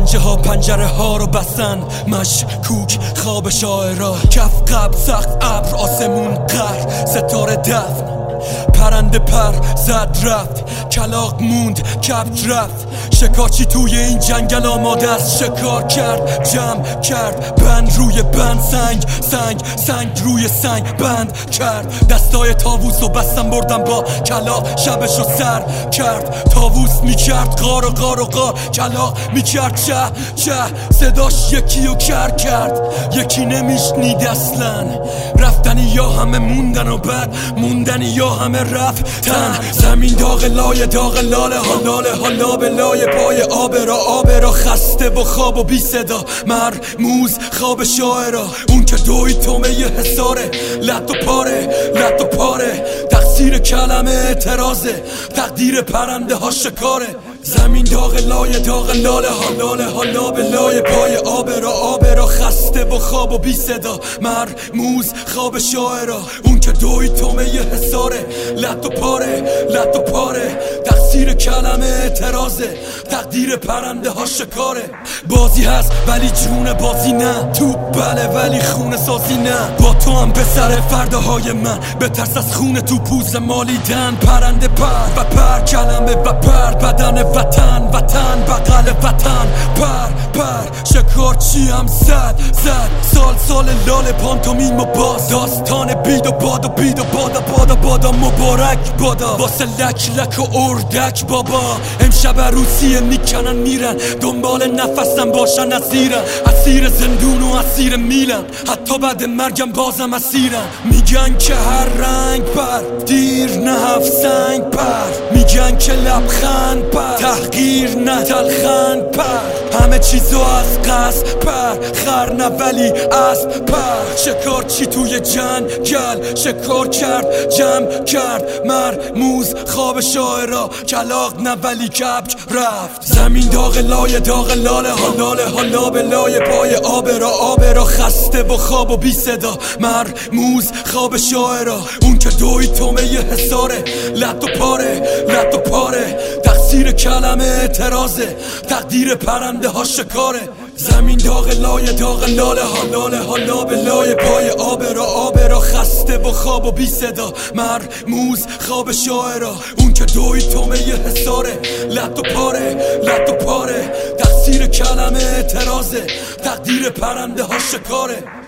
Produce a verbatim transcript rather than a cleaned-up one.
پنجه ها پنجره ها رو بستن، مشکوک خواب شاعرا، کف قبل سخت ابر آسمون قهر، ستاره دفن پرنده پر زد رفت، کلاغ موند کبک رفت، شکارچی توی این جنگل آماده است شکار کرد، جمع کرد بند روی بند، سنگ سنگ سنگ روی سنگ بند کرد، دستای تاووس و بستم بردم با کلاغ، شبشو سر کرد، تاووس میکرد غار و غار و غار، کلاغ میکرد چه چه، صداش یکی و کر کرد، یکی نمیشنید اصلا، رفتنی یا همه موندن و بعد موندنی یا همه رفتن، زمین داغ لای داغ لاله حالاله حالا به لای پای آب را آب را، خسته و خواب و بی صدا مرموز خواب شاعرا، اون که دوی تومه یه حساره، لط و پاره لط و پاره، تقصیر کلمه اعتراضه، تقدیر پرنده ها شکاره، زمین داغ لای داغ لاله حالاله حالا به لای پای آب را آب را، خسته و خواب و بی صدا مرموز خواب شاعرا، اون که دوی تومه یه حساره، لط و پاره لط و پاره، تقصیر کلمه اعتراضه، تقدیر پرنده ها شکاره، بازی هست ولی جون بازی نه، تو بله ولی خونه سازی نه، با تو هم به سر فرداهای من بترس از خونه تو پوز مالیدن، پرنده پر و پر کلمه و پر بدن وطن وطن بغل وطن، پر پر شکارچی هم زد زد، سال سال لال پانتومیم و باز، داستان بید و باد و بید و بادا بادا بادا، مبارک بادا واسه لک لک و اردک بابا، امشب روسیه میکنن میرن دنبال نفسم باشن اسیرن، اسیر زندون و اسیر میلن، حتی بعد مرگم بازم اسیرن، میگن که هر رنگ پر دیر نه هفت سنگ پر، میگن که لبخند پر تحقیر نه تلخند پر، همه چیزو از قصد پر خر نه ولی اسب پر، شکارچی توی جنگل شکار کرد جمع کرد مرموز خواب شاعرا، کلاغ نه ولی کبک رفت، زمین داغ لای داغ لاله حالاله حالا به لای پای آب را آب را، خسته و خواب و بی صدا مرموز خواب شاعرا، اون که دوی تومه یه حساره، لط و پاره لط و پاره، تقصیر کلمه اعتراضه، تقدیر پرنده ها شکاره، زمین داغ لای داغ لاله حالاله حالا به لای پای آب را آب را، خسته و خواب و بی صدا مرموز خواب شاعرا، اون که دوی تومه یه حساره، لط و پاره لط و پاره، تقصیر کلمه اعتراضه، تقدیر پرنده ها شکاره.